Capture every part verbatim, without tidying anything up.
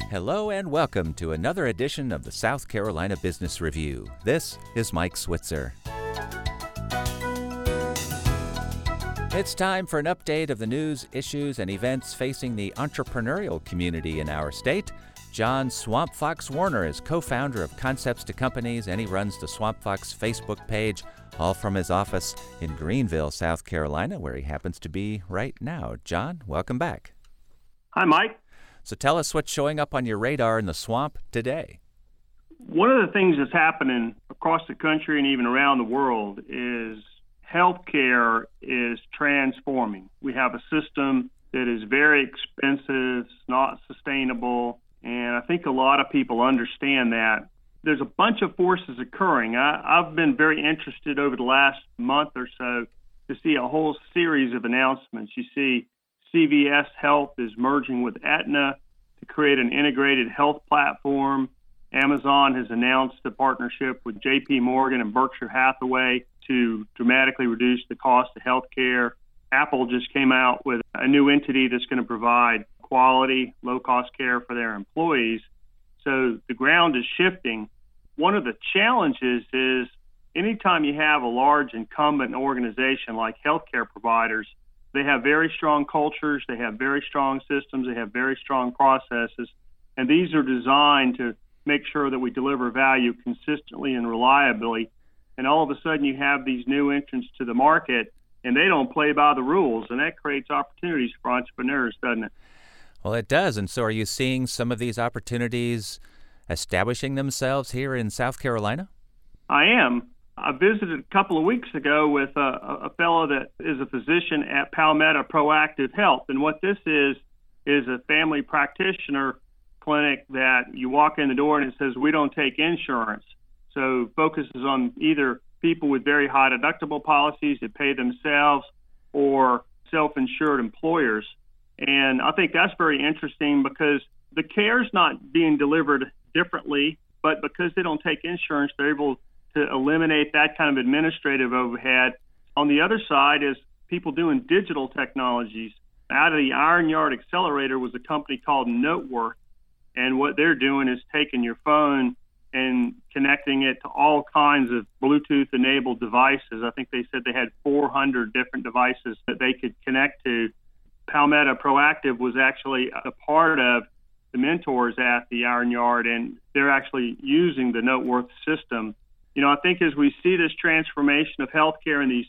Hello and welcome to another edition of the South Carolina Business Review. This is Mike Switzer. It's time for an update of the news, issues, and events facing the entrepreneurial community in our state. John Swamp Fox Warner is co-founder of Concepts to Companies, and he runs the Swamp Fox Facebook page, all from his office in Greenville, South Carolina, where he happens to be right now. John, welcome back. Hi, Mike. So tell us what's showing up on your radar in the swamp today. One of the things that's happening across the country and even around the world is healthcare is transforming. We have a system that is very expensive, it's not sustainable, and I think a lot of people understand that. There's a bunch of forces occurring. I, I've been very interested over the last month or so to see a whole series of announcements. You see C V S Health is merging with Aetna to create an integrated health platform. Amazon has announced a partnership with J P Morgan and Berkshire Hathaway to dramatically reduce the cost of healthcare. Apple just came out with a new entity that's going to provide quality, low-cost care for their employees. So the ground is shifting. One of the challenges is anytime you have a large incumbent organization like healthcare providers, they have very strong cultures, they have very strong systems, they have very strong processes, and these are designed to make sure that we deliver value consistently and reliably. And all of a sudden you have these new entrants to the market, and they don't play by the rules, and that creates opportunities for entrepreneurs, doesn't it? Well, it does. And so are you seeing some of these opportunities establishing themselves here in South Carolina? I am. I visited a couple of weeks ago with a, a fellow that is a physician at Palmetto Proactive Health. And what this is, is a family practitioner clinic that you walk in the door and it says, we don't take insurance. So focuses on either people with very high deductible policies that pay themselves or self-insured employers. And I think that's very interesting because the care is not being delivered differently, but because they don't take insurance, they're able to eliminate that kind of administrative overhead. On the other side is people doing digital technologies. Out of the Iron Yard Accelerator was a company called Noteworth, and what they're doing is taking your phone and connecting it to all kinds of Bluetooth-enabled devices. I think they said they had four hundred different devices that they could connect to. Palmetto Proactive was actually a part of the mentors at the Iron Yard, and they're actually using the Noteworth system. You know, I think as we see this transformation of healthcare and these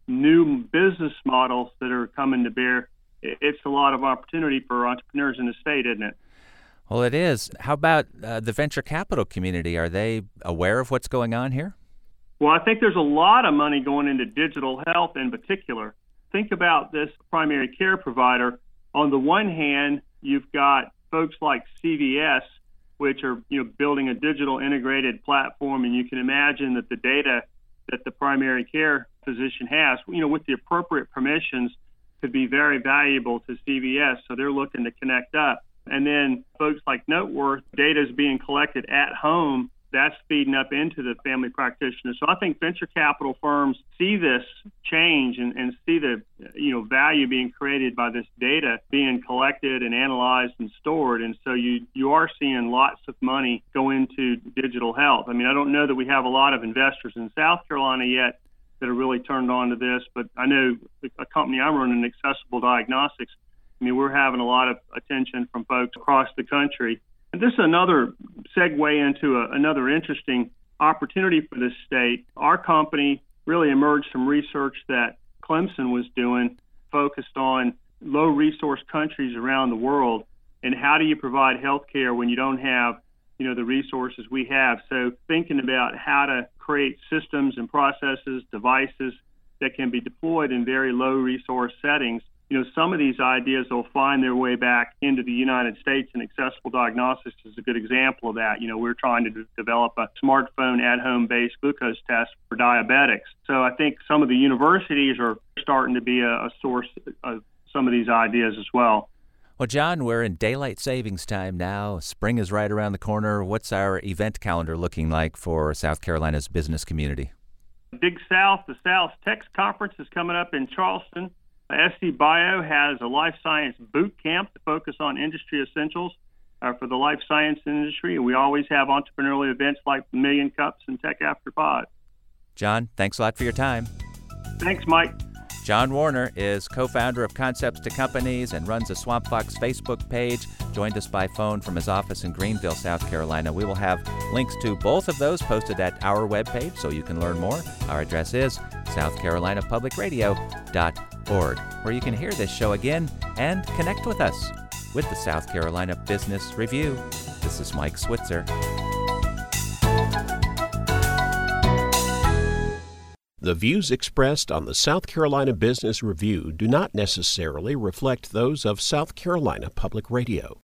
new business models that are coming to bear, it's a lot of opportunity for entrepreneurs in the state, isn't it? Well, it is. How about uh, the venture capital community? Are they aware of what's going on here? Well, I think there's a lot of money going into digital health in particular. Think about this primary care provider. On the one hand, you've got folks like C V S, which are you know building a digital integrated platform, and you can imagine that the data that the primary care physician has, you know, with the appropriate permissions, could be very valuable to C V S. So they're looking to connect up. And then folks like Noteworth, data is being collected at home. That's feeding up into the family practitioners. So I think venture capital firms see this change and, and see the you know value being created by this data being collected and analyzed and stored. And so you you are seeing lots of money go into digital health. I mean, I don't know that we have a lot of investors in South Carolina yet that are really turned on to this, but I know a company I'm running, Accessible Diagnostics, I mean, we're having a lot of attention from folks across the country. And this is another segue into a, another interesting opportunity for this state. Our company really emerged from research that Clemson was doing, focused on low-resource countries around the world, and how do you provide health care when you don't have, you know, the resources we have. So thinking about how to create systems and processes, devices that can be deployed in very low-resource settings. You know, some of these ideas will find their way back into the United States, and Accessible Diagnostics is a good example of that. You know, we're trying to d- develop a smartphone at-home-based glucose test for diabetics. So I think some of the universities are starting to be a, a source of some of these ideas as well. Well, John, we're in daylight savings time now. Spring is right around the corner. What's our event calendar looking like for South Carolina's business community? Big South, the South Tech Conference is coming up in Charleston. S C Bio has a life science boot camp to focus on industry essentials. uh, for the life science industry. We always have entrepreneurial events like the Million Cups and Tech After Pod. John, thanks a lot for your time. Thanks, Mike. John Warner is co-founder of Concepts to Companies and runs a Swamp Fox Facebook page. Joined us by phone from his office in Greenville, South Carolina. We will have links to both of those posted at our webpage so you can learn more. Our address is south carolina public radio dot org, where you can hear this show again and connect with us with the South Carolina Business Review. This is Mike Switzer. The views expressed on the South Carolina Business Review do not necessarily reflect those of South Carolina Public Radio.